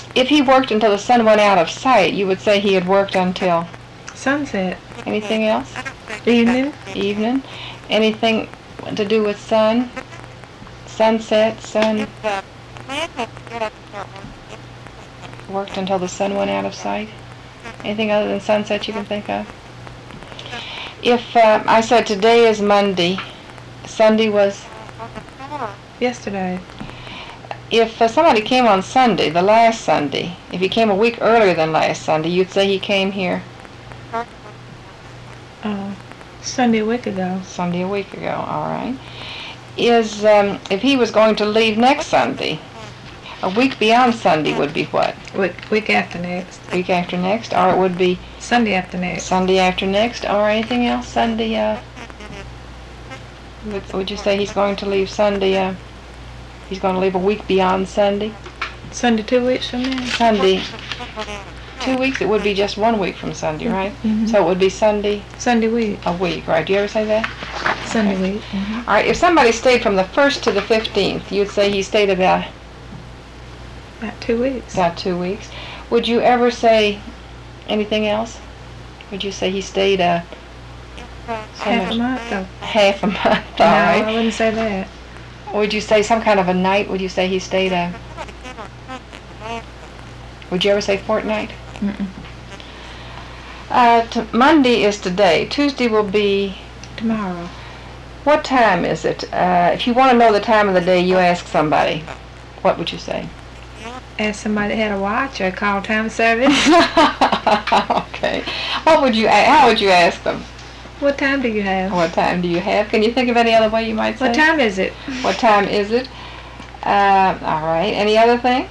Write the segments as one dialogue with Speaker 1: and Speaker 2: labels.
Speaker 1: If he worked until the sun went out of sight, you would say he had worked until
Speaker 2: sunset.
Speaker 1: Anything else?
Speaker 2: Evening.
Speaker 1: Evening. Anything to do with sun? Sunset, sun. Worked until the sun went out of sight. Anything other than sunset you can think of? If I said today is Monday, Sunday was?
Speaker 2: Yesterday.
Speaker 1: If somebody came on Sunday, the last Sunday, if he came a week earlier than last Sunday, you'd say he came here?
Speaker 2: Sunday a week ago.
Speaker 1: Sunday a week ago, all right. If he was going to leave next Sunday, a week beyond Sunday would be what?
Speaker 2: Week after next.
Speaker 1: Week after next, or it would be?
Speaker 2: Sunday after next.
Speaker 1: Sunday after next, or anything else? Sunday, would you say he's going to leave Sunday, he's going to leave a week beyond Sunday?
Speaker 2: Sunday 2 weeks from now.
Speaker 1: Sunday 2 weeks, it would be just 1 week from Sunday, right?
Speaker 2: Mm-hmm.
Speaker 1: So it would be Sunday?
Speaker 2: Sunday week.
Speaker 1: A week, right? Do you ever say that?
Speaker 2: Sunday week. Mm-hmm.
Speaker 1: All right, if somebody stayed from the 1st to the 15th, you'd say he stayed about
Speaker 2: 2 weeks.
Speaker 1: About 2 weeks. Would you ever say anything else? Would you say he stayed
Speaker 2: half a month, though.
Speaker 1: Half a month, all
Speaker 2: no,
Speaker 1: right.
Speaker 2: I wouldn't say that.
Speaker 1: Would you say some kind of a night? Would you say he stayed would you ever say fortnight?
Speaker 2: Mm-mm.
Speaker 1: Monday is today. Tuesday will be
Speaker 2: tomorrow.
Speaker 1: What time is it? If you want to know the time of the day, you ask somebody. What would you say?
Speaker 2: Ask somebody that had a watch or call time service.
Speaker 1: Okay. How would you ask them?
Speaker 2: What time do you have?
Speaker 1: What time do you have? Can you think of any other way you might say?
Speaker 2: What time is it?
Speaker 1: What time is it? All right. Any other thing?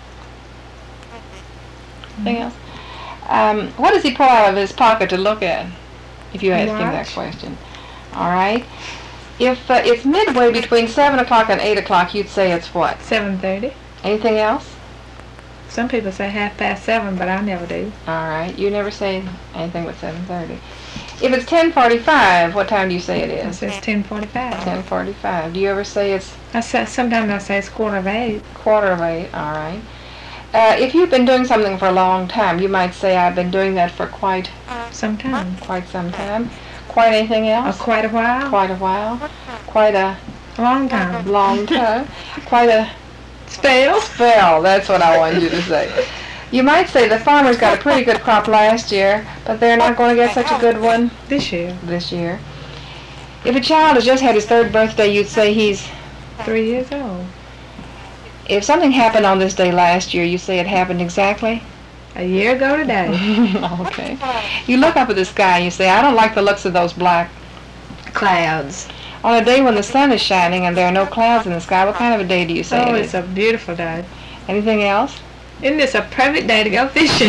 Speaker 1: Anything else? What does he pull out of his pocket to look at? If you ask him that question. All right. If it's midway between 7 o'clock and 8 o'clock, you'd say it's what?
Speaker 2: 7:30.
Speaker 1: Anything else?
Speaker 2: Some people say 7:30, but I never do.
Speaker 1: All right. You never say anything but 7:30. If it's 10:45, what time do you say it is?
Speaker 2: I say it's 10:45.
Speaker 1: 10:45. Do you ever say it's?
Speaker 2: Sometimes I say it's 7:45.
Speaker 1: 7:45. All right. If you've been doing something for a long time, you might say, I've been doing that for quite
Speaker 2: some time.
Speaker 1: Quite some time. Quite anything else?
Speaker 2: Quite a while.
Speaker 1: Quite a while. Quite a
Speaker 2: long time.
Speaker 1: Long time. Quite a
Speaker 2: spell.
Speaker 1: Spell. That's what I wanted you to say. You might say the farmers got a pretty good crop last year, but they're not going to get such a good one
Speaker 2: this year.
Speaker 1: If a child has just had his 3rd birthday, you'd say he's
Speaker 2: 3 years old.
Speaker 1: If something happened on this day last year, you say it happened exactly?
Speaker 2: A year ago today.
Speaker 1: Okay. You look up at the sky and you say, I don't like the looks of those black
Speaker 2: clouds.
Speaker 1: On a day when the sun is shining and there are no clouds in the sky, what kind of a day do you say it is?
Speaker 2: It's a beautiful day.
Speaker 1: Anything else?
Speaker 2: Isn't this a perfect day to go fishing?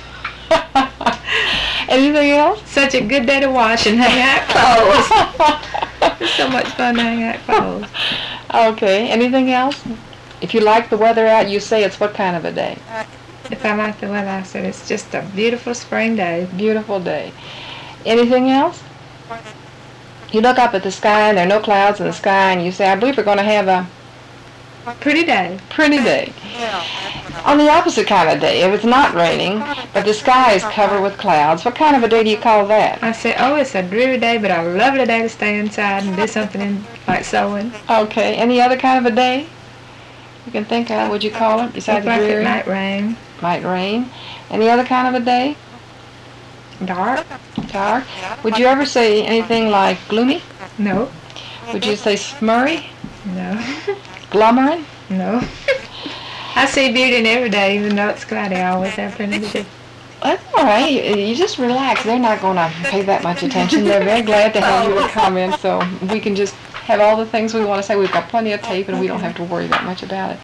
Speaker 1: Anything else?
Speaker 2: Such a good day to wash and hang out clothes. It's so much fun to hang out clothes.
Speaker 1: Okay. Anything else? If you like the weather out, you say it's what kind of a day?
Speaker 2: If I like the weather, I said it's just a beautiful spring day.
Speaker 1: Beautiful day. Anything else? You look up at the sky and there are no clouds in the sky and you say, I believe we're going to have a
Speaker 2: pretty day.
Speaker 1: Pretty day. On the opposite kind of day, if it's not raining, but the sky is covered with clouds, what kind of a day do you call that?
Speaker 2: I say, it's a dreary day, but a lovely day to stay inside and do something like sewing.
Speaker 1: Okay. Any other kind of a day you can think of? Would you call it besides
Speaker 2: like
Speaker 1: dreary?
Speaker 2: It might rain.
Speaker 1: Might rain. Any other kind of a day?
Speaker 2: Dark.
Speaker 1: Dark. Would you ever say anything like gloomy?
Speaker 2: No.
Speaker 1: Would you say smurry?
Speaker 2: No.
Speaker 1: Glummering?
Speaker 2: No. I see beauty in every day, even though it's cloudy. I always have plenty to do.
Speaker 1: That's all right. You just relax. They're not going to pay that much attention. They're very glad to have you come in, so we can just have all the things we want to say. We've got plenty of tape, and we don't have to worry that much about it.